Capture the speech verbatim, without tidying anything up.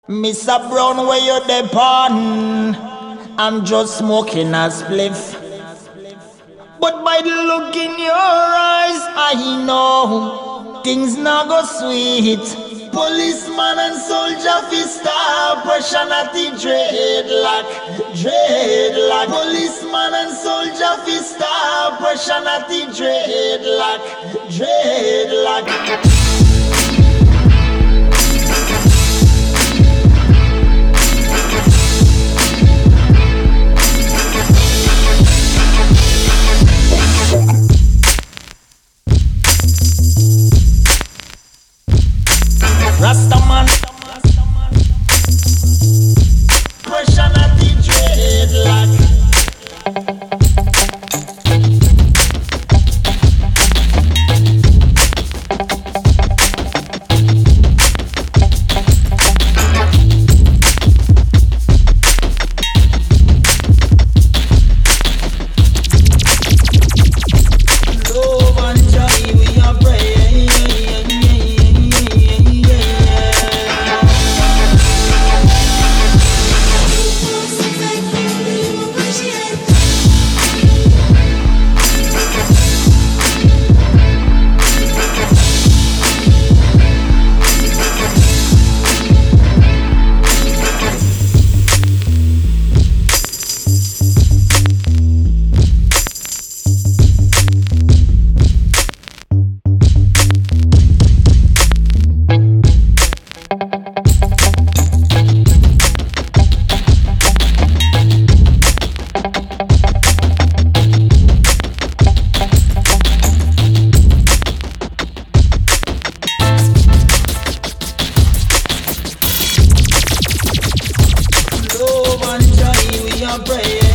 Mister Brown, where you depend? I'm just smoking a spliff. But by the look in your eyes, I know things not go sweet. Policeman and soldier fi stop pressure at the dreadlock, dreadlock. Policeman and soldier fi stop pressure at the dreadlock, dreadlock. Rastaman, pressure at the dreadlock. Love and joy we are praying. Love and joy we are praying.